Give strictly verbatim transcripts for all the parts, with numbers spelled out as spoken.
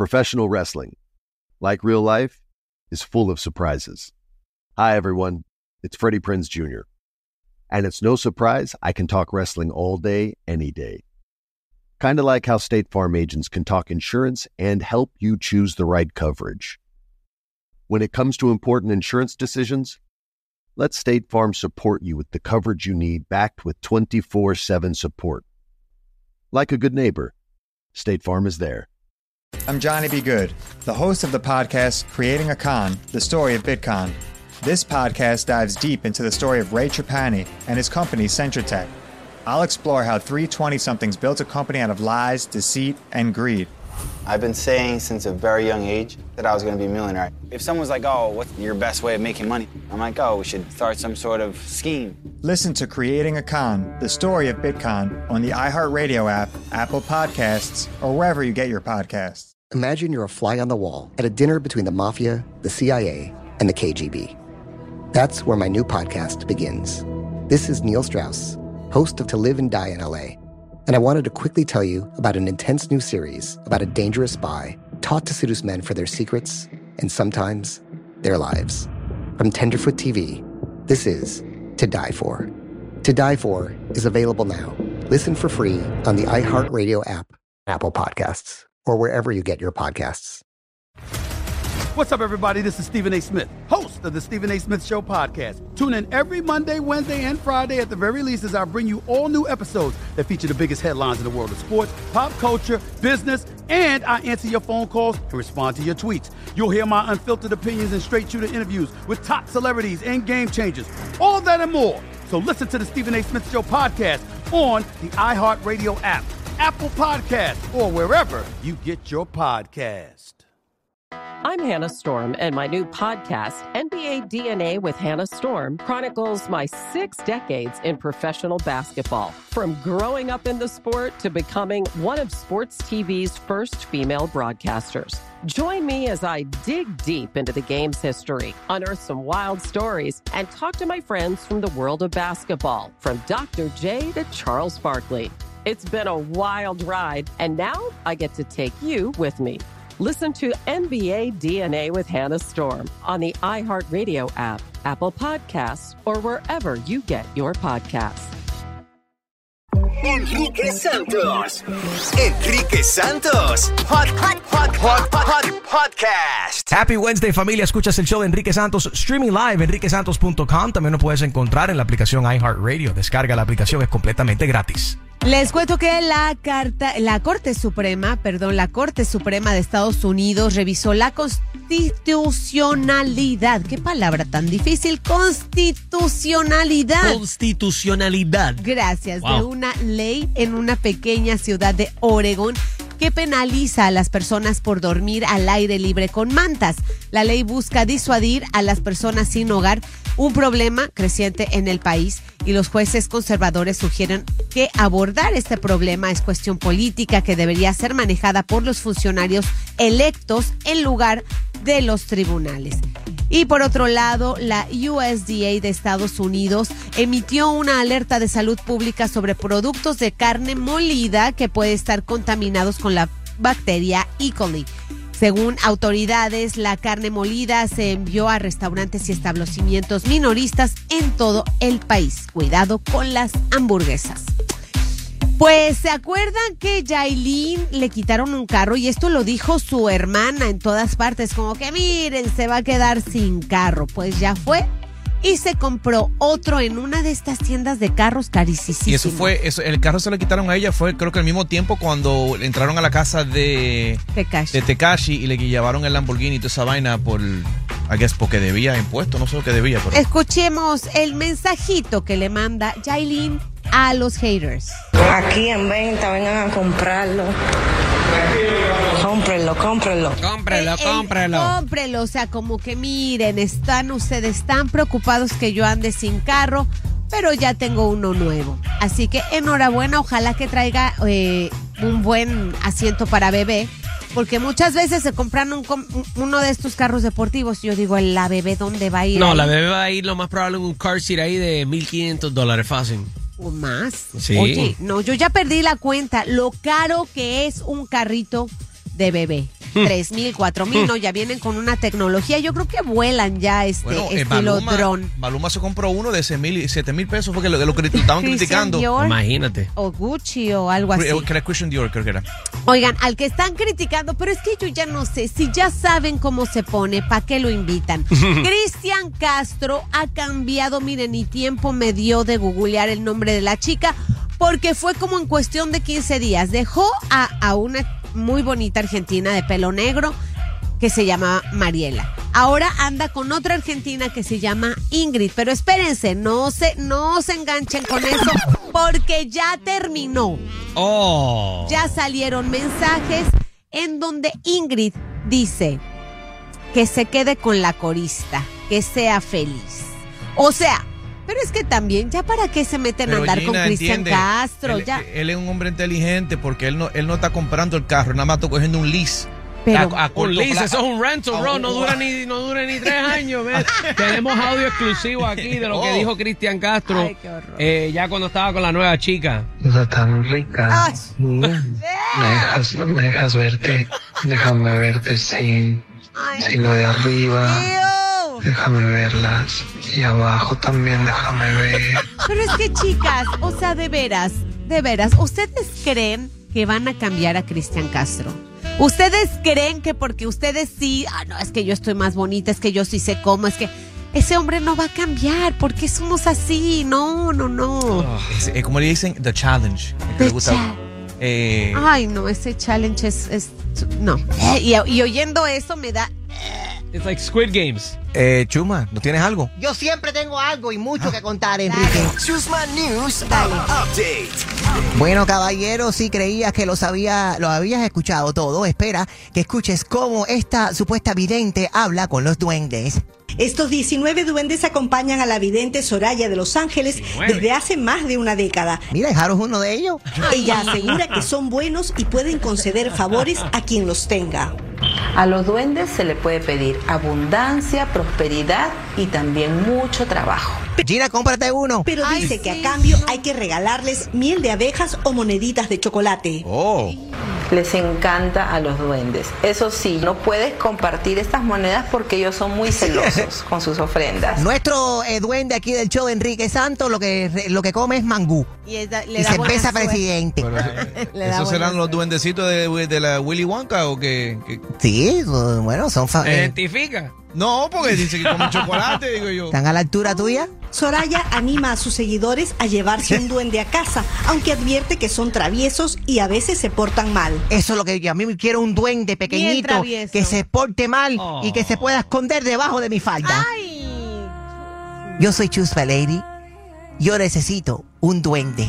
Professional wrestling, like real life, is full of surprises. Hi, everyone. It's Freddie Prinze Junior And it's no surprise I can talk wrestling all day, any day. Kind of like how State Farm agents can talk insurance and help you choose the right coverage. When it comes to important insurance decisions, let State Farm support you with the coverage you need, backed with twenty-four seven support. Like a good neighbor, State Farm is there. I'm Johnny B. Good, the host of the podcast Creating a Con, the story of Bitcoin. This podcast dives deep into the story of Ray Trapani and his company, CentraTech. I'll explore how three twenty-somethings built a company out of lies, deceit, and greed. I've been saying since a very young age that I was going to be a millionaire. If someone's like, oh, what's your best way of making money? I'm like, oh, we should start some sort of scheme. Listen to Creating a Con, the story of Bitcoin, on the iHeartRadio app, Apple Podcasts, or wherever you get your podcasts. Imagine you're a fly on the wall at a dinner between the mafia, the C I A, and the K G B. That's where my new podcast begins. This is Neil Strauss, host of To Live and Die in L A, and I wanted to quickly tell you about an intense new series about a dangerous spy taught to seduce men for their secrets and sometimes their lives. From Tenderfoot T V, this is To Die For. To Die For is available now. Listen for free on the iHeartRadio app, Apple Podcasts, or wherever you get your podcasts. What's up, everybody? This is Stephen A. Smith, host of the Stephen A. Smith Show podcast. Tune in every Monday, Wednesday, and Friday at the very least as I bring you all new episodes that feature the biggest headlines in the world of sports, pop culture, business, and I answer your phone calls and respond to your tweets. You'll hear my unfiltered opinions and straight-shooter interviews with top celebrities and game changers. All that and more. So listen to the Stephen A. Smith Show podcast on the iHeartRadio app, Apple Podcasts, or wherever you get your podcast. I'm Hannah Storm, and my new podcast, N B A D N A with Hannah Storm, chronicles my six decades in professional basketball. From growing up in the sport to becoming one of sports T V's first female broadcasters. Join me as I dig deep into the game's history, unearth some wild stories, and talk to my friends from the world of basketball, from Doctor J to Charles Barkley. It's been a wild ride, and now I get to take you with me. Listen to N B A D N A with Hannah Storm on the iHeartRadio app, Apple Podcasts, or wherever you get your podcasts. Enrique Santos. Enrique Santos. Hot, hot, hot, hot, hot, podcast. Happy Wednesday, familia. Escuchas el show de Enrique Santos streaming live, enrique santos punto com. También lo puedes encontrar en la aplicación iHeartRadio. Descarga la aplicación, es completamente gratis. Les cuento que la carta, la Corte Suprema, perdón, la Corte Suprema de Estados Unidos revisó la constitucionalidad. ¿Qué palabra tan difícil? Constitucionalidad. Constitucionalidad. Gracias. Wow. De una ley en una pequeña ciudad de Oregón que penaliza a las personas por dormir al aire libre con mantas. La ley busca disuadir a las personas sin hogar, un problema creciente en el país, y los jueces conservadores sugieren que abordar este problema es cuestión política que debería ser manejada por los funcionarios electos en lugar de los tribunales. Y por otro lado, la U S D A de Estados Unidos emitió una alerta de salud pública sobre productos de carne molida que pueden estar contaminados con la bacteria E. coli. Según autoridades, la carne molida se envió a restaurantes y establecimientos minoristas en todo el país. Cuidado con las hamburguesas. Pues, ¿se acuerdan que Yailin le quitaron un carro? Y esto lo dijo su hermana en todas partes, como que miren, se va a quedar sin carro. Pues ya fue y se compró otro en una de estas tiendas de carros carísimas. Y eso fue, eso, el carro se lo quitaron a ella, fue creo que al mismo tiempo cuando entraron a la casa de Tekashi, de Tekashi y le llevaron el Lamborghini y toda esa vaina por, I guess, porque debía impuesto, no sé lo que debía. Pero... Escuchemos el mensajito que le manda Yailin a los haters. Aquí en venta, vengan a comprarlo. Cómprenlo, cómprenlo. Cómprenlo, cómprenlo. Cómprenlo, o sea, como que miren, están ustedes tan preocupados que yo ande sin carro, pero ya tengo uno nuevo. Así que enhorabuena, ojalá que traiga eh, un buen asiento para bebé, porque muchas veces se compran un, uno de estos carros deportivos y yo digo, ¿la bebé dónde va a ir? No, ahí? La bebé va a ir lo más probable en un car seat ahí de mil quinientos dólares fácil. ¿O más? Sí. Oye, no, yo ya perdí la cuenta, lo caro que es un carrito de bebé. tres mil, cuatro mil, no, ya vienen con una tecnología. Yo creo que vuelan ya este Bueno, eh, estilo Maluma, dron. Maluma se compró uno de seis mil y siete mil pesos porque lo, lo que estaban criticando. Dior, Imagínate. o Gucci o algo así. Que era Christian Dior, creo que era. Oigan, al que están criticando, pero es que yo ya no sé, si ya saben cómo se pone, ¿para qué lo invitan? Cristian Castro ha cambiado, miren, ni tiempo me dio de googlear el nombre de la chica, porque fue como en cuestión de quince días. Dejó a, a una muy bonita argentina de pelo negro que se llama Mariela. Ahora anda con otra argentina que se llama Ingrid. Pero espérense, no se, no se enganchen con eso, porque ya terminó. Oh. Ya salieron mensajes en donde Ingrid dice que se quede con la corista, que sea feliz. O sea, pero es que también, ¿ya para qué se meten Pero a andar Gina, con Cristian entiende, Castro? Él, ya. él es un hombre inteligente porque él no, él no está comprando el carro, nada más está cogiendo un lease. Pero, a, a corto Un lease, plazo. eso es un rental, bro. No dura ni, no dura ni tres años, ¿ves? Tenemos audio exclusivo aquí de lo que Oh. dijo Cristian Castro. Ay, qué horror. eh, ya cuando estaba con la nueva chica. Está tan rica. Ay. Mm. Me dejas, me dejas verte. Déjame verte sin, Ay. sin lo de arriba. Ew. Déjame verlas. Y abajo también déjame ver. Pero es que, chicas, o sea, de veras, de veras, ¿ustedes creen que van a cambiar a Cristian Castro? ¿Ustedes creen que porque ustedes sí, ah, no, es que yo estoy más bonita, es que yo sí sé cómo, es que ese hombre no va a cambiar? ¿Por qué somos así? No, no, no. Es, es como le dicen, the challenge. Es que The le gusta, cha- eh, Ay, no, ese challenge es, es no. Y, y oyendo eso me da... It's like Squid Games. eh, Chuma, ¿no tienes algo? Yo siempre tengo algo y mucho que contar, Enrique. Chusma News Update. Bueno, caballero, si creías que lo sabía, lo habías escuchado todo, espera que escuches cómo esta supuesta vidente habla con los duendes. Estos diecinueve duendes acompañan a la vidente Soraya de Los Ángeles diecinueve. desde hace más de una década. Mira, Jaro es uno de ellos. Ella asegura que son buenos y pueden conceder favores a quien los tenga. A los duendes se le puede pedir abundancia, prosperidad y también mucho trabajo. Gina, cómprate uno. Pero Ay, dice que sí, a cambio no. hay que regalarles miel de abejas o moneditas de chocolate. Oh. Les encanta a los duendes. Eso sí, no puedes compartir estas monedas porque ellos son muy celosos con sus ofrendas. Nuestro eh, duende aquí del show, Enrique Santos, lo que, lo que come es mangú. Y, es da- le Y da buena cerveza suerte. presidente. Pero, Le da ¿esos serán buena los duendecitos de, de la Willy Wonka o qué? ¿Qué? Sí, so- bueno, son fa- eh, Identifica. No, porque dice que comen chocolate, digo yo. ¿Están a la altura tuya? Soraya anima a sus seguidores a llevarse un duende a casa, aunque advierte que son traviesos y a veces se portan mal. Eso es lo que yo, a mí me quiero un duende pequeñito travieso. que se porte mal Oh. y que se pueda esconder debajo de mi falda. Ay. Yo soy Chuspa Lady. Yo necesito un duende.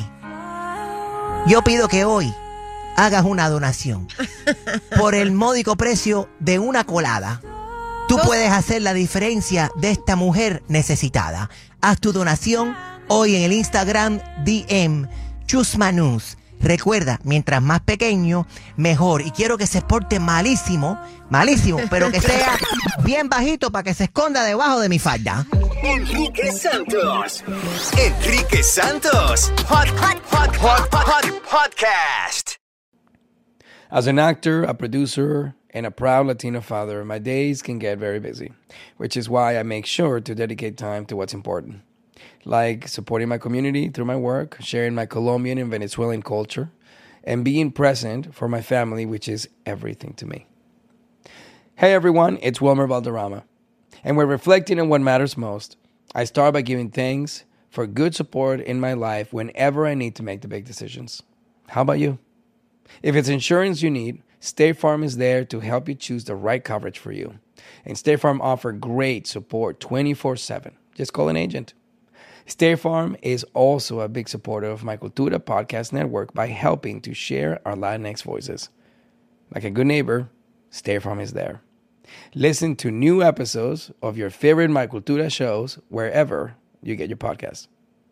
Yo pido que hoy hagas una donación por el módico precio de una colada. Tú puedes hacer la diferencia de esta mujer necesitada. Haz tu donación hoy en el Instagram D M Chusmanus. Recuerda, mientras más pequeño, mejor. Y quiero que se porte malísimo, malísimo, pero que sea bien bajito para que se esconda debajo de mi falda. Enrique Santos. Enrique Santos. Hot, hot, hot, hot, hot, hot podcast. As an actor, a producer, and a proud Latino father, my days can get very busy, which is why I make sure to dedicate time to what's important, like supporting my community through my work, sharing my Colombian and Venezuelan culture, and being present for my family, which is everything to me. Hey everyone, it's Wilmer Valderrama, and we're reflecting on what matters most. I start by giving thanks for good support in my life whenever I need to make the big decisions. How about you? If it's insurance you need, State Farm is there to help you choose the right coverage for you. And State Farm offers great support twenty-four seven. Just call an agent. State Farm is also a big supporter of my Cultura podcast network by helping to share our Latinx voices. Like a good neighbor, State Farm is there. Listen to new episodes of your favorite My Cultura shows wherever you get your podcasts.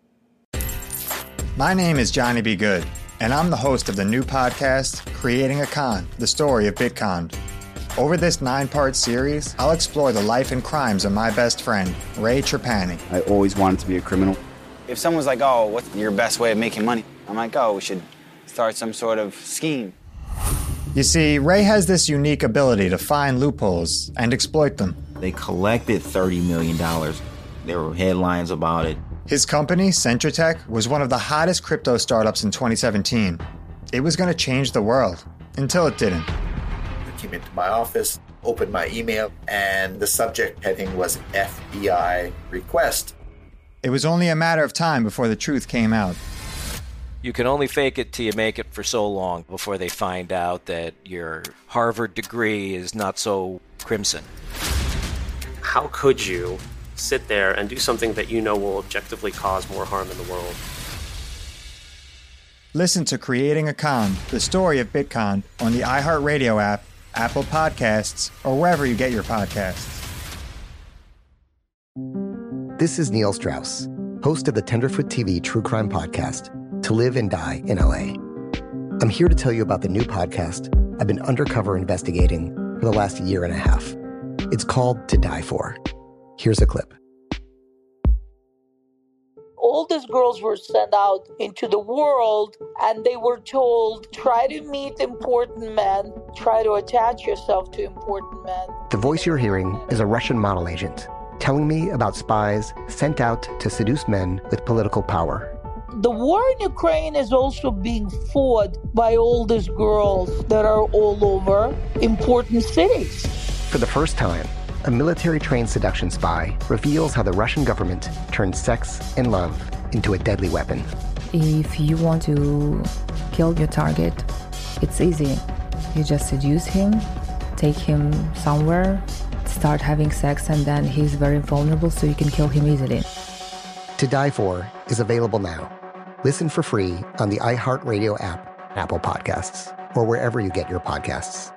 My name is Johnny B. Good, and I'm the host of the new podcast, Creating a Con, the story of Bitcon. Over this nine-part series, I'll explore the life and crimes of my best friend, Ray Trapani. I always wanted to be a criminal. If someone's like, oh, what's your best way of making money? I'm like, oh, we should start some sort of scheme. You see, Ray has this unique ability to find loopholes and exploit them. They collected thirty million dollars. There were headlines about it. His company, CentraTech, was one of the hottest crypto startups in twenty seventeen. It was going to change the world, until it didn't. I came into my office, opened my email, and the subject heading was F B I request. It was only a matter of time before the truth came out. You can only fake it till you make it for so long before they find out that your Harvard degree is not so crimson. How could you sit there and do something that you know will objectively cause more harm in the world? Listen to Creating a Con, the story of Bitcoin, on the iHeartRadio app, Apple Podcasts, or wherever you get your podcasts. This is Neil Strauss, host of the Tenderfoot T V True Crime Podcast, To Live and Die in L A. I'm here to tell you about the new podcast I've been undercover investigating for the last year and a half. It's called To Die For. Here's a clip. All these girls were sent out into the world and they were told, try to meet important men, try to attach yourself to important men. The voice you're hearing is a Russian model agent telling me about spies sent out to seduce men with political power. The war in Ukraine is also being fought by all these girls that are all over important cities. For the first time, a military-trained seduction spy reveals how the Russian government turned sex and love into a deadly weapon. If you want to kill your target, it's easy. You just seduce him, take him somewhere, start having sex, and then he's very vulnerable, so you can kill him easily. To Die For is available now. Listen for free on the iHeartRadio app, Apple Podcasts, or wherever you get your podcasts.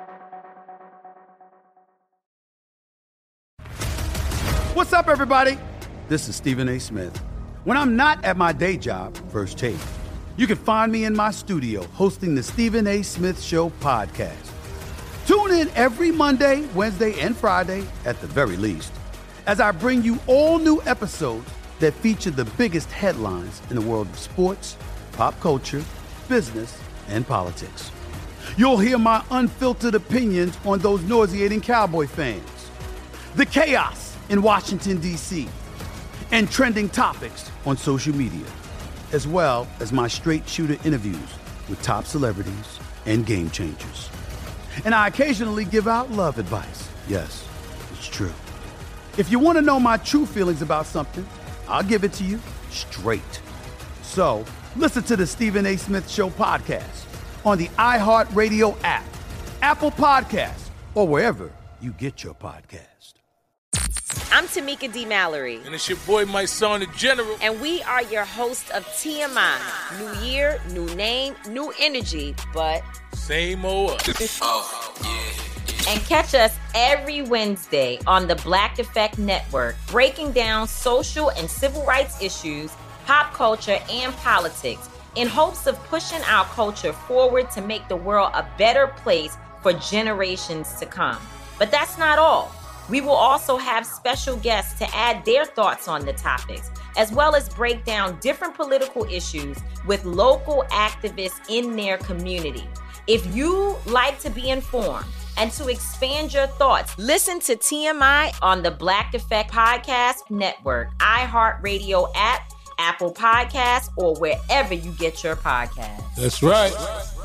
What's up, everybody? This is Stephen A. Smith. When I'm not at my day job, First Take, you can find me in my studio hosting the Stephen A. Smith Show podcast. Tune in every Monday, Wednesday, and Friday, at the very least, as I bring you all new episodes that feature the biggest headlines in the world of sports, pop culture, business, and politics. You'll hear my unfiltered opinions on those nauseating Cowboy fans, the chaos in Washington, D C, and trending topics on social media, as well as my straight shooter interviews with top celebrities and game changers. And I occasionally give out love advice. Yes, it's true. If you want to know my true feelings about something, I'll give it to you straight. So listen to the Stephen A. Smith Show podcast on the iHeartRadio app, Apple Podcasts, or wherever you get your podcast. I'm Tamika D. Mallory. And it's your boy, my son, the General. And we are your hosts of T M I. New year, new name, new energy, but same old us. Oh, yeah. And catch us every Wednesday on the Black Effect Network, breaking down social and civil rights issues, pop culture, and politics in hopes of pushing our culture forward to make the world a better place for generations to come. But that's not all. We will also have special guests to add their thoughts on the topics, as well as break down different political issues with local activists in their community. If you like to be informed and to expand your thoughts, listen to T M I on the Black Effect Podcast Network, iHeartRadio app, Apple Podcasts, or wherever you get your podcasts. That's right.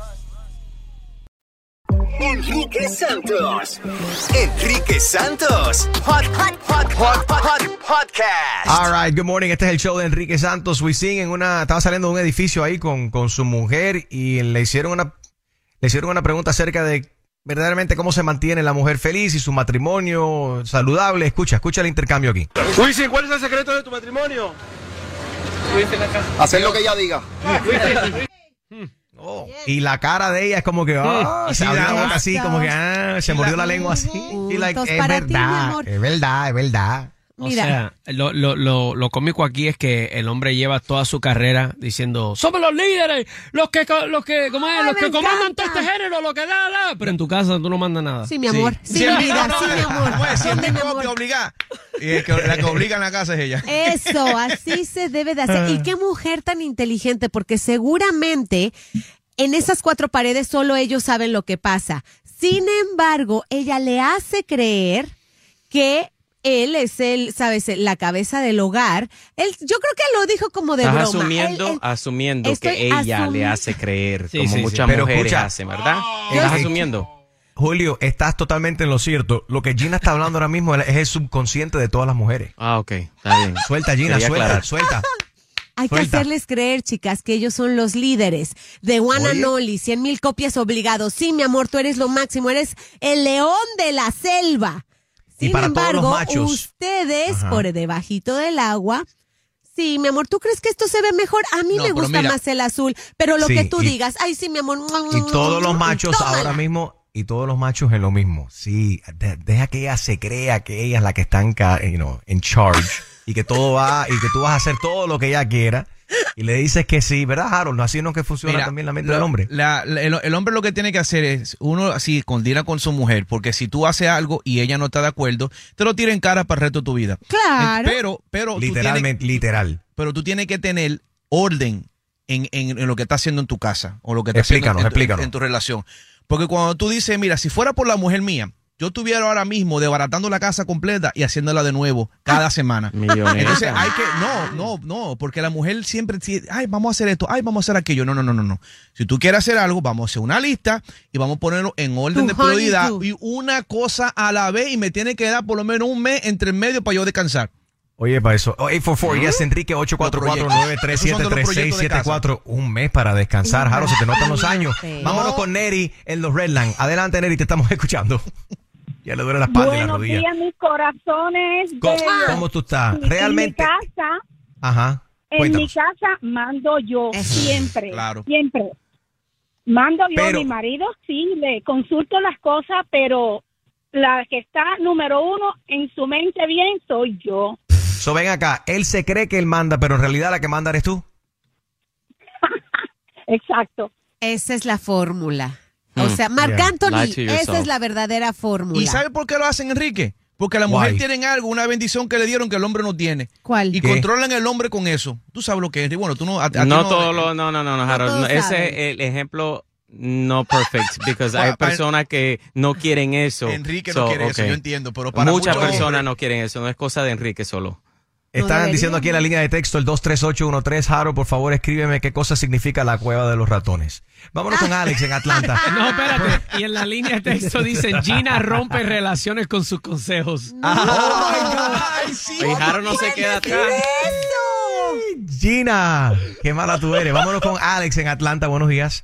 Enrique Santos. Enrique Santos. Hot, hot, hot, hot, hot, podcast. All right, good morning. Este es el show de Enrique Santos. Wisin en una, estaba saliendo de un edificio ahí con, con su mujer y le hicieron una, le hicieron una pregunta acerca de verdaderamente cómo se mantiene la mujer feliz y su matrimonio saludable. Escucha, escucha el intercambio aquí. Wisin, ¿cuál es el secreto de tu matrimonio? Hacer lo que ella diga. Oh, y la cara de ella es como que oh, se abrió la boca así, como que ah, se mordió la lengua así. Y like, es verdad, es verdad, es verdad. Mira. O sea, lo, lo, lo, lo cómico aquí es que el hombre lleva toda su carrera diciendo somos los líderes, los que los que, ¿cómo es? Los que comandan todo este género, lo que da, da. Pero en tu casa tú no mandas nada. Sí, mi amor. Sí, sí, mi vida, sí, mi amor. Pues, si el mismo te obliga. Y el que, la que obliga en la casa es ella. Eso, así se debe de hacer. Y qué mujer tan inteligente, porque seguramente En esas cuatro paredes solo ellos saben lo que pasa. Sin embargo, ella le hace creer que él es el, sabes, la cabeza del hogar. Él, yo creo que lo dijo como de Estás broma. asumiendo, Él- él- asumiendo estoy que ella asumi- le hace creer, Sí, como sí, sí. muchas Pero mujeres escucha, hacen, ¿verdad? Yo- Estás asumiendo. Julio, estás totalmente en lo cierto. Lo que Gina está hablando ahora mismo es el subconsciente de todas las mujeres. Ah, ok, está bien. Suelta, Gina, Quería suelta, aclarar. suelta. Hay que Suelta. hacerles creer, chicas, que ellos son los líderes. De One and Oye. Only, cien mil copias obligados. Sí, mi amor, tú eres lo máximo, eres el león de la selva. Y Sin para todos los embargo, machos. ustedes, Ajá. por debajito del agua, sí, mi amor, ¿tú crees que esto se ve mejor? A mí No, me pero gusta mira. más el azul, pero lo Sí, que tú y- digas, ay, sí, mi amor. Y todos los machos tómala. ahora mismo, y todos los machos en lo mismo. Sí, de- deja que ella se crea que ella es la que está en, ca- you know, en charge y que todo va, y que tú vas a hacer todo lo que ella quiera. Y le dices que sí, ¿verdad, Harold? Así no que funciona Mira, también la mente lo- del hombre. la- la- el, el hombre lo que tiene que hacer es, uno así, coordina con su mujer, porque si tú haces algo y ella no está de acuerdo, te lo tira en cara para el resto de tu vida. Claro. Eh, Pero, pero tú Literalmente, literal. pero tú tienes que tener orden en, en- en lo que estás haciendo en tu casa o lo que estás Explícanos, haciendo en, tu- explícanos. en tu relación. Porque cuando tú dices, mira, si fuera por la mujer mía, yo estuviera ahora mismo desbaratando la casa completa y haciéndola de nuevo cada semana. Milloneta. Entonces hay que, no, no, no, porque la mujer siempre dice, ay, vamos a hacer esto, ay, vamos a hacer aquello. No, no, no, no, no. Si tú quieres hacer algo, vamos a hacer una lista y vamos a ponerlo en orden Tu de honey prioridad do. y una cosa a la vez y me tiene que dar por lo menos un mes entre medio para yo descansar. Oye, para eso. Oh, ocho cuatro cuatro, yes, Enrique, ocho cuatro cuatro, nueve tres siete tres seis siete cuatro. Un mes para descansar, Harold, se te notan los años. Sí. Vámonos con Neri en los Redland. Adelante, Neri, te estamos escuchando. Ya le duele la espalda y la Buenos rodilla. días, mis corazones. ¿Cómo, bellos. cómo tú estás? En- Realmente. En mi casa, Ajá. en mi Cuéntanos. casa mando yo siempre. Claro. Siempre. Mando yo Pero- a mi marido, sí, le consulto las cosas, pero la que está número uno en su mente bien soy yo. So, ven acá. Él se cree que él manda, pero en realidad la que manda eres tú. Exacto. Esa es la fórmula. O Hmm. sea, Marc Yeah. Anthony, Lie to esa yourself. es la verdadera fórmula. ¿Y sabe por qué lo hacen, Enrique? Porque la mujer Why? tiene algo, una bendición que le dieron que el hombre no tiene. ¿Cuál? Y ¿Qué? controlan el hombre con eso. Tú sabes lo que es. Bueno, tú no... a- a ti No no- todo lo, no, no, no, no, Harold. todos no, ese saben. es el ejemplo no perfect, porque hay Bueno, para- personas que no quieren eso. Enrique no So, quiere eso, okay. yo entiendo, pero para Muchas muchos personas hombres- no quieren eso, no es cosa de Enrique solo. Están debería, diciendo aquí en la línea de texto el dos tres ocho uno tres. Harold, por favor, escríbeme qué cosa significa la cueva de los ratones. Vámonos con Alex en Atlanta. No, espérate. Y en la línea de texto dicen, Gina rompe relaciones con sus consejos. Ay, sí. Y Harold no se queda atrás. Gina, qué mala tú eres. Vámonos con Alex en Atlanta. Buenos días.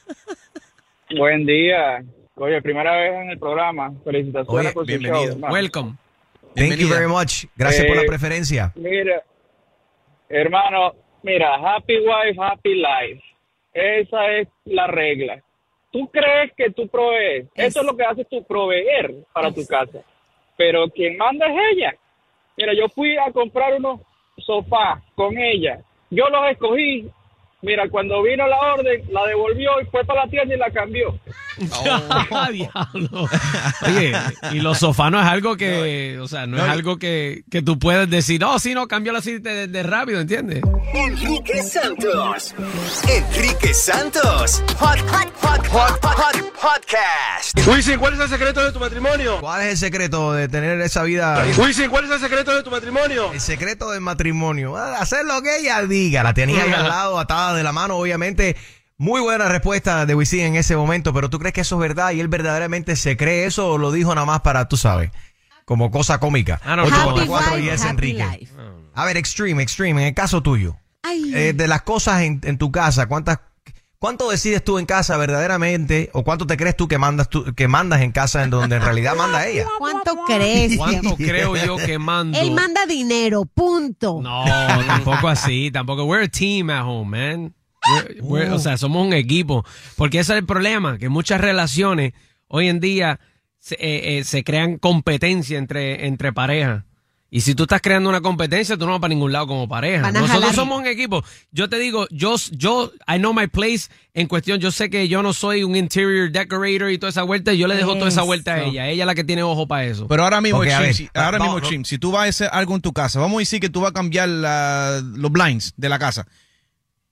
Buen día. Oye, primera vez en el programa. Felicitaciones Oye, por su bienvenido. show, hermano. Welcome. Thank you Bienvenida. very much. Gracias por la Eh, preferencia. Mira, hermano, mira, happy wife, happy life. Esa es la regla. ¿Tú crees que tú provees? Es- Eso es lo que haces tú, proveer para tu casa. Pero quien manda es ella. Mira, yo fui a comprar unos sofás con ella. Yo los escogí. Mira, cuando vino la orden, la devolvió y fue para la tienda y la cambió. Ah, diablo. Oye, y los sofás no es algo que, o sea, no, No, es y- algo que, que tú puedes decir, oh, sí, no, cambió así de, de rápido, ¿entiendes? Enrique Santos. Enrique Santos. Hot, hot, hot, hot, hot podcast. Wisin, ¿cuál es el secreto de tu matrimonio? ¿Cuál es el secreto de tener esa vida? Wisin, ¿cuál es el secreto de tu matrimonio? El secreto del matrimonio. Ah, hacer lo que ella diga. La tenía ahí al lado, atada de la mano, obviamente. Muy buena respuesta de Wisin en ese momento, pero ¿tú crees que eso es verdad y él verdaderamente se cree eso o lo dijo nada más para, tú sabes, como cosa cómica? Ah, no, ocho no. cuatro Happy cuatro, wife, yes, happy Enrique. life. A ver, Extreme, Extreme, en el caso tuyo, Ay, eh, de las cosas en, en tu casa, ¿cuántas, ¿cuánto decides tú en casa verdaderamente o cuánto te crees tú que mandas tú, que mandas en casa en donde en realidad manda ella? ¿cuánto crees? ¿Cuánto creo yo que mando? Él manda dinero, punto. No, tampoco así, tampoco. We're a team at home, man. We're- we're- o sea, somos un equipo. Porque ese es el problema, que muchas relaciones hoy en día se, eh, eh, se crean competencia entre, entre parejas. Y si tú estás creando una competencia, tú no vas para ningún lado como pareja. Van a Nosotros jalar. somos un equipo. Yo te digo, yo, yo, I know my place en cuestión. Yo sé que yo no soy un interior decorator y toda esa vuelta. Y yo le dejo toda esa vuelta a Eso. ella. Ella es la que tiene ojo para eso. Pero ahora mismo, Ok, a Extreme, ver, si, ahora va- mismo va- Extreme, si tú vas a hacer algo en tu casa, vamos a decir que tú vas a cambiar la- los blinds de la casa.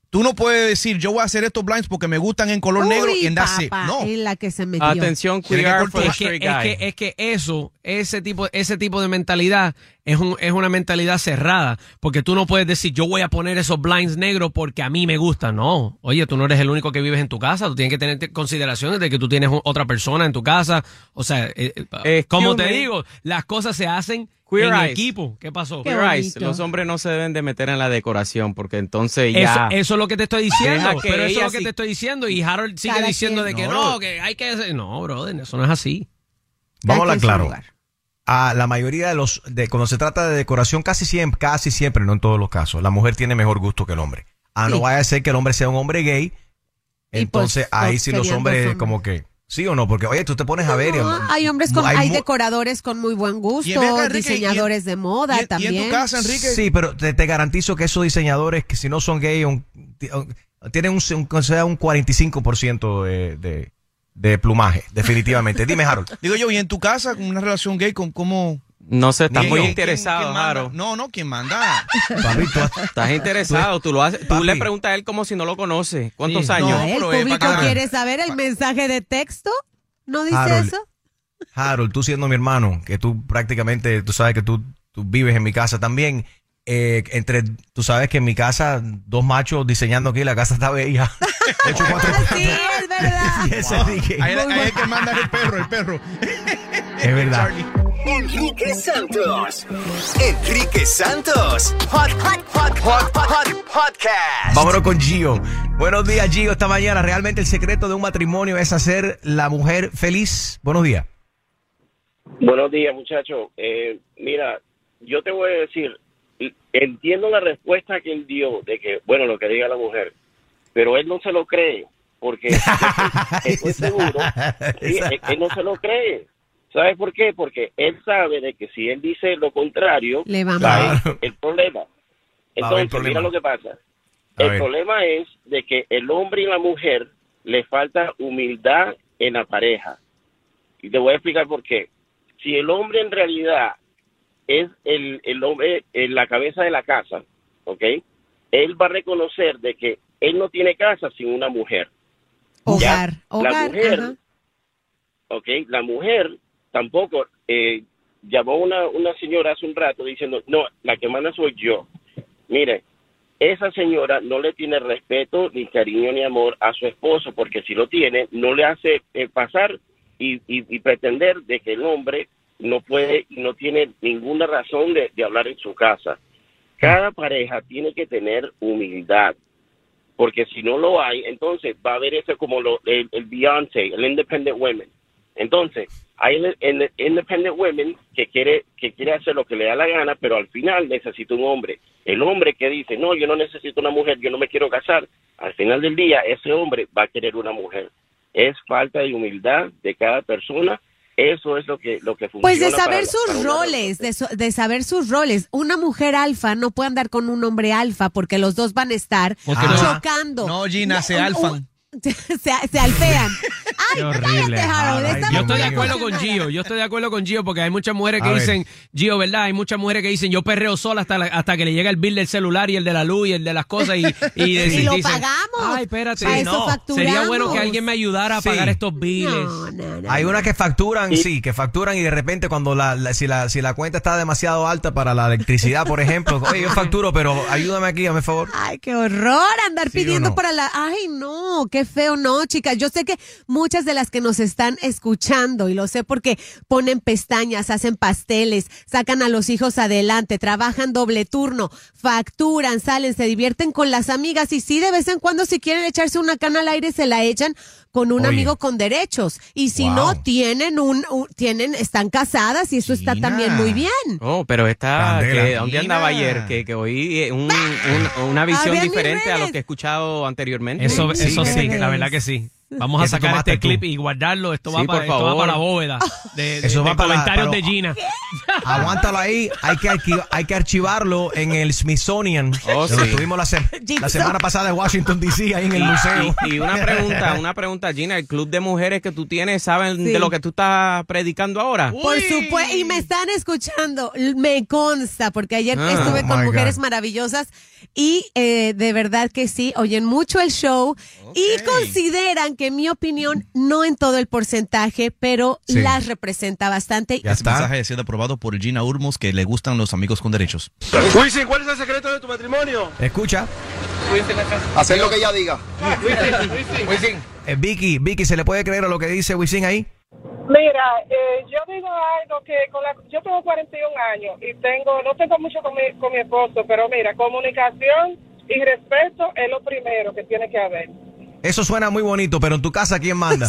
Tú no puedes decir, yo voy a hacer estos blinds porque me gustan en color Uy, negro y en that's it. papá, No. en la que se metió. Atención, Tiene que cuidar cortar. for the Es que, straight es, guy. que, es que eso, ese tipo, ese tipo de mentalidad es, un, es una mentalidad cerrada, porque tú no puedes decir, yo voy a poner esos blinds negros porque a mí me gustan. No, oye, tú no eres el único que vives en tu casa, tú tienes que tener consideraciones de que tú tienes otra persona en tu casa. O sea, eh, eh, como te me. digo, las cosas se hacen Queer en eyes. equipo. ¿Qué pasó? Queer eyes. Los hombres no se deben de meter en la decoración porque entonces Eso, ya... eso es lo que te estoy diciendo, Deja que pero eso es ella lo que sí- te estoy diciendo y Harold sigue Cada diciendo quien. de que No, no, que hay que hacer... No, brother, eso no es así. Vamos a hablar quien su claro. lugar. A la mayoría de los, de, cuando se trata de decoración, casi siempre, casi siempre, no en todos los casos, la mujer tiene mejor gusto que el hombre. Ah, no Sí. vaya a ser que el hombre sea un hombre gay, Y entonces pues, ahí dos- sí los serían hombres dos hombres. como que, sí o no, porque oye, tú te pones a ver y No, hay hombres con, hay, mu- decoradores con muy buen gusto, Y ven acá, Enrique, diseñadores de moda y en- y en tu también. casa, Enrique? Sí, pero te, te garantizo que esos diseñadores que si no son gay un- ti- un- tienen un, un, o sea, un cuarenta y cinco por ciento de, de, de plumaje, definitivamente. Dime, Harold. Digo yo, y en tu casa, con una relación gay, con cómo... No sé, estás ¿Quién- muy quién- interesado, quién manda? Jaro. No, no, ¿quién manda? Papi, tú has- Estás interesado, tú lo haces, tú Papi. le preguntas a él como si no lo conoce. ¿Cuántos Sí. años? No, ¿El pero es público bacana. quiere saber el mensaje de texto? ¿No dice Harold. eso? Harold, tú siendo mi hermano, que tú prácticamente, tú sabes que tú, tú vives en mi casa también, eh, entre, tú sabes que en mi casa, dos machos diseñando aquí, la casa está bella. Hecho cuatro Sí, es verdad. Y ese dije, Ahí ahí es que manda el perro, el perro. es verdad. Enrique Santos. Enrique Santos. Hot, hot, hot, hot, hot, hot podcast. Vámonos con Gio. Buenos días, Gio, esta mañana. ¿Realmente el secreto de un matrimonio es hacer la mujer feliz? Buenos días. Buenos días, muchachos. Eh, mira, yo te voy a decir, entiendo la respuesta que él dio de que, bueno, lo que diga la mujer, pero él no se lo cree, porque estoy seguro, sí, él, él no se lo cree. ¿Sabes por qué? Porque él sabe de que si él dice lo contrario, Le va va a mal. haber el problema. Va a haber Entonces, problema. mira lo que pasa. A El ver. problema es de que el hombre y la mujer le falta humildad en la pareja. Y te voy a explicar por qué. Si el hombre en realidad es el, el hombre en la cabeza de la casa, ¿ok? Él va a reconocer de que él no tiene casa sin una mujer. Hogar, Ya, hogar, la mujer, ajá. ¿ok? La mujer tampoco, eh, llamó una, una señora hace un rato diciendo, no, la que manda soy yo. Mire, esa señora no le tiene respeto, ni cariño, ni amor a su esposo, porque si lo tiene, no le hace eh, pasar y, y, y pretender de que el hombre no puede y no tiene ninguna razón de, de hablar en su casa. Cada pareja tiene que tener humildad, porque si no lo hay, entonces va a haber eso como lo, el, el Beyoncé, el Independent Women. Entonces, hay el, el Independent Women que quiere, que quiere hacer lo que le da la gana, pero al final necesita un hombre. El hombre que dice, no, yo no necesito una mujer, yo no me quiero casar, al final del día ese hombre va a querer una mujer. Es falta de humildad de cada persona. Eso es lo que lo que funciona. Pues de para saber la- para sus una roles, de, so- de saber sus roles. Una mujer alfa no puede andar con un hombre alfa porque los dos van a estar Porque no- chocando. No, Gina, se un- alfan. se, se alfean. Ay, Qué horrible. cállate, Harold, Ay, esta yo no estoy de me acuerdo con gusta Gio, nada. yo estoy de acuerdo con Gio porque hay muchas mujeres que A ver. dicen, Gio, ¿verdad? Hay muchas mujeres que dicen, yo perreo sola hasta, la- hasta que le llega el bill del celular y el de la luz y el de las cosas y, y, Y lo dicen, pagamos. ay, espérate, Para eso no, facturamos. sería bueno que alguien me ayudara a Sí. pagar estos billes. No, no, no. Hay unas que facturan, sí, que facturan y de repente cuando la, la- si la si la cuenta está demasiado alta para la electricidad, por ejemplo, oye, yo facturo, pero ayúdame aquí, hazme favor. Ay, qué horror andar ¿Sí o pidiendo no? para la... Ay, no, qué feo, no, chicas. Yo sé que muchas de las que nos están escuchando, y lo sé porque ponen pestañas, hacen pasteles, sacan a los hijos adelante, trabajan doble turno, facturan, salen, se divierten con las amigas y sí, de vez en cuando si quieren echarse una cana al aire se la echan con un Oye. amigo con derechos. Y si Wow. no, tienen un, un- tienen, están casadas y eso está Gina. también muy bien. Oh, pero está, Candela. que, ¿dónde andaba Gina. ayer? Que, que oí eh, un- un- una visión Había mis diferente a lo redes. que he escuchado anteriormente. Eso, Sí, eso que sí, te la crees. verdad que sí. Vamos a Eso sacar tomaste este tú. clip y guardarlo. Esto, va Sí, para, por esto va favor. para la bóveda de, de- Eso de va para- comentarios para- de Gina. Aguántalo ahí, hay que, archi- hay que archivarlo en el Smithsonian. Oh, Donde sí. estuvimos la, se- la semana pasada en Washington, D C, ahí en el museo. Y, y una pregunta, una pregunta, Gina, ¿el club de mujeres que tú tienes saben Sí. de lo que tú estás predicando ahora? Por supuesto, y me están escuchando, me consta, porque ayer Ah, estuve oh con my mujeres God. maravillosas y eh, de verdad que sí, oyen mucho el show y consideran que mi opinión, no en todo el porcentaje, pero Sí. las representa bastante. Este mensaje ha sido aprobado por Gina Urmos, que le gustan los amigos con derechos. Wisin, ¿cuál es el secreto de tu matrimonio? Escucha. Hacer lo que ella diga. Wisin. Eh, Vicky, Vicky, ¿se le puede creer a lo que dice Wisin ahí? Mira, eh, yo digo algo que con la, yo tengo cuarenta y un años y tengo, no tengo mucho con mi, con mi esposo, pero mira, comunicación y respeto es lo primero que tiene que haber. Eso suena muy bonito, pero en tu casa, ¿quién manda?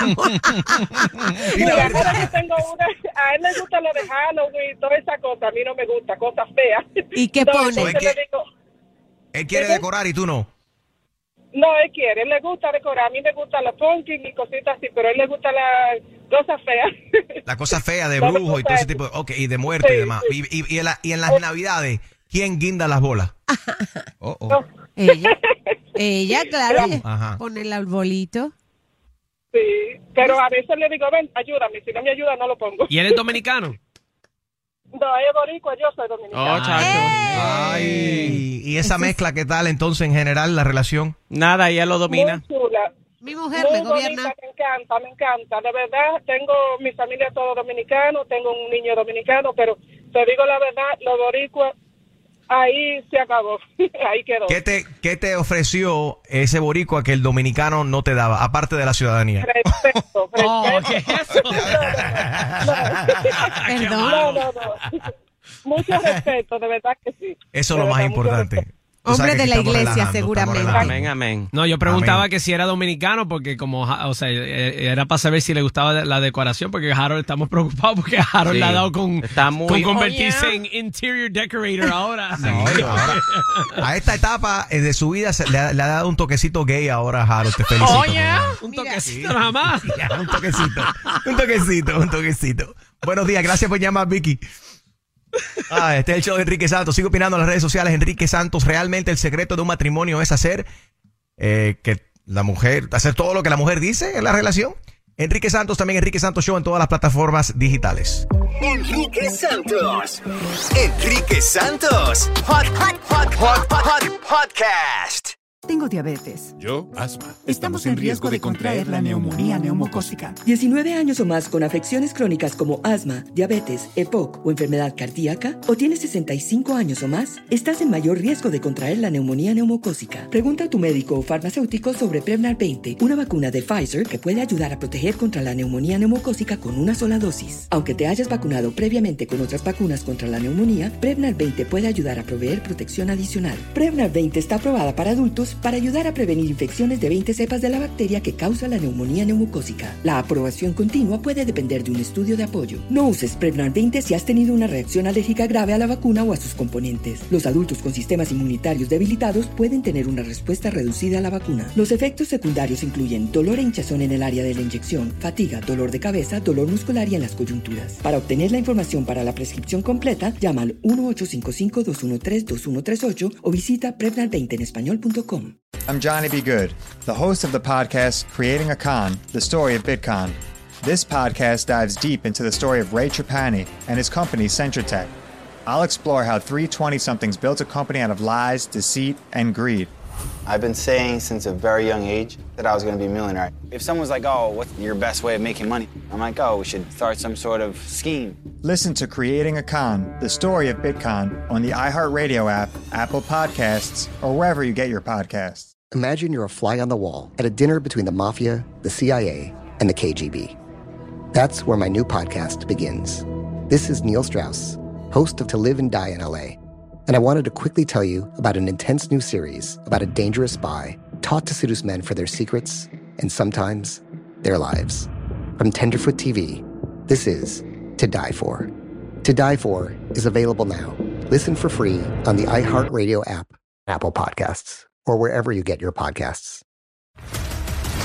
Y la Mira, verdad- ahora yo tengo una, a él le gusta lo de Halloween y toda esa cosa, a mí no me gusta, cosas feas. ¿Y qué No, pone? entonces Es le que- digo, Él quiere decorar y tú no. no, él quiere, él le gusta decorar, a mí me guustan los pumpkins y cositas así, pero a él le gusta las cosas feas. La cosa fea de No me brujo y todo gusta ese tipo de... Ok, y de muerte y Sí, demás. Y, y, y en la- y en las navidades, ¿quién guinda las bolas? Oh, oh. Ella, ella, claro, Ajá. con el arbolito. Sí, pero a veces le digo, ven, ayúdame, si no me ayuda no lo pongo. ¿Y eres dominicano? No, es boricua, yo soy dominicana. Oh, chacho. Ay, y esa mezcla, ¿qué tal entonces en general la relación? Nada, ella lo domina. Muy chula. Mi mujer Muy me gobierna. bonita, me encanta, me encanta. De verdad, tengo mi familia todo dominicano, tengo un niño dominicano, pero te digo la verdad, los boricuas, ahí se acabó, ahí quedó. ¿Qué te, ¿Qué te ofreció ese boricua que el dominicano no te daba, aparte de la ciudadanía? Respeto, respeto. Oh, ¿qué es eso? Perdón. No, no, no. Mucho respeto, de verdad que sí. Eso es De lo más verdad, mucho importante. Tú Hombre sabes que de la estamos iglesia, relajando, seguramente. estamos relajando. Amén, amén. No, yo preguntaba Amén. que si era dominicano, porque como, Ja- o sea, eh, era para saber si le gustaba la decoración, porque Harold, estamos preocupados porque Harold Sí. le ha dado con, Está muy- con convertirse Oh, yeah. en interior decorator ahora. No, y ahora, a esta etapa eh, de su vida se- le, ha, le ha dado un toquecito gay ahora a Harold. Te felicito. Oh, yeah. mi hermano. Un toquecito nada más. Ya, un toquecito, un toquecito, un toquecito. Buenos días, gracias por llamar, Vicky. Ah, este es el show de Enrique Santos. Sigo opinando en las redes sociales. Enrique Santos, realmente el secreto de un matrimonio es hacer eh, que la mujer, hacer todo lo que la mujer dice en la relación. Enrique Santos, también Enrique Santos Show en todas las plataformas digitales. Enrique Santos. Enrique Santos. Hot, hot, hot, hot, hot, hot podcast. Tengo diabetes. Yo, asma. Estamos en riesgo de contraer la neumonía neumocócica. diecinueve años o más con afecciones crónicas como asma, diabetes, E P O C o enfermedad cardíaca, o tienes sesenta y cinco años o más, estás en mayor riesgo de contraer la neumonía neumocócica. Pregunta a tu médico o farmacéutico sobre Prevnar veinte, una vacuna de Pfizer que puede ayudar a proteger contra la neumonía neumocócica con una sola dosis. Aunque te hayas vacunado previamente con otras vacunas contra la neumonía, Prevnar veinte puede ayudar a proveer protección adicional. Prevnar veinte está aprobada para adultos para ayudar a prevenir infecciones de veinte cepas de la bacteria que causa la neumonía neumocócica. La aprobación continua puede depender de un estudio de apoyo. No uses Prevnar veinte si has tenido una reacción alérgica grave a la vacuna o a sus componentes. Los adultos con sistemas inmunitarios debilitados pueden tener una respuesta reducida a la vacuna. Los efectos secundarios incluyen dolor e hinchazón en el área de la inyección, fatiga, dolor de cabeza, dolor muscular y en las coyunturas. Para obtener la información para la prescripción completa, llama al uno ocho cinco cinco, dos uno tres, dos uno tres ocho o visita prevnar veinte en español punto com. I'm Johnny B. Good, the host of the podcast Creating a Con, the story of Bitcoin. This podcast dives deep into the story of Ray Trapani and his company Centratech. I'll explore how three twenty-somethings built a company out of lies, deceit, and greed. I've been saying since a very young age that I was going to be a millionaire. If someone's like, oh, what's your best way of making money? I'm like, oh, we should start some sort of scheme. Listen to Creating a Con, the story of Bitcoin on the iHeartRadio app, Apple Podcasts, or wherever you get your podcasts. Imagine you're a fly on the wall at a dinner between the mafia, the C I A, and the K G B. That's where my new podcast begins. This is Neil Strauss, host of To Live and Die in L A, and I wanted to quickly tell you about an intense new series about a dangerous spy taught to seduce men for their secrets and sometimes their lives. From Tenderfoot T V, this is To Die For. To Die For is available now. Listen for free on the iHeartRadio app, Apple Podcasts, or wherever you get your podcasts.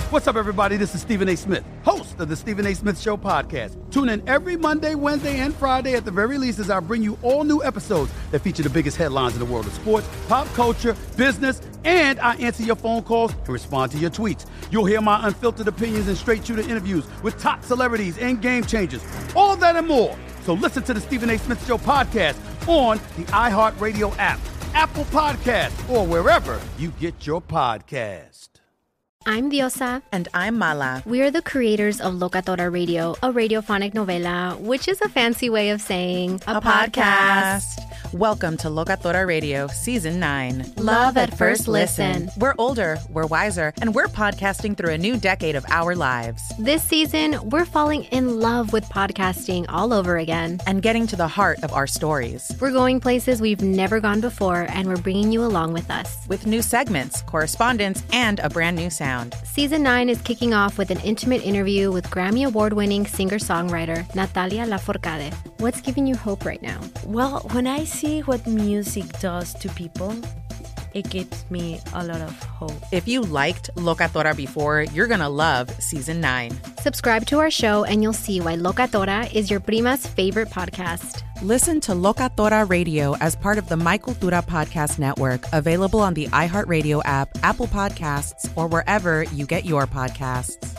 What's up, everybody? This is Stephen A. Smith, host of the Stephen A. Smith Show podcast. Tune in every Monday, Wednesday, and Friday at the very least as I bring you all new episodes that feature the biggest headlines in the world of sports, pop culture, business, and I answer your phone calls and respond to your tweets. You'll hear my unfiltered opinions and straight-shooter interviews with top celebrities and game changers. All that and more. So listen to the Stephen A. Smith Show podcast on the iHeartRadio app, Apple Podcasts, or wherever you get your podcast. I'm Diosa. And I'm Mala. We are the creators of Locatora Radio, a radiophonic novela, which is a fancy way of saying a, a podcast. podcast. Welcome to Locatora Radio, Season nine. Love at first listen. We're older, we're wiser, and we're podcasting through a new decade of our lives. This season, we're falling in love with podcasting all over again. And getting to the heart of our stories. We're going places we've never gone before, and we're bringing you along with us. With new segments, correspondence, and a brand new sound. Season nine is kicking off with an intimate interview with Grammy Award-winning singer-songwriter Natalia Lafourcade. What's giving you hope right now? Well, when I see what music does to people, it gives me a lot of hope. If you liked Locatora before, you're going to love Season nine. Subscribe to our show and you'll see why Locatora is your prima's favorite podcast. Listen to Locatora Radio as part of the My Cultura Podcast Network, available on the iHeartRadio app, Apple Podcasts, or wherever you get your podcasts.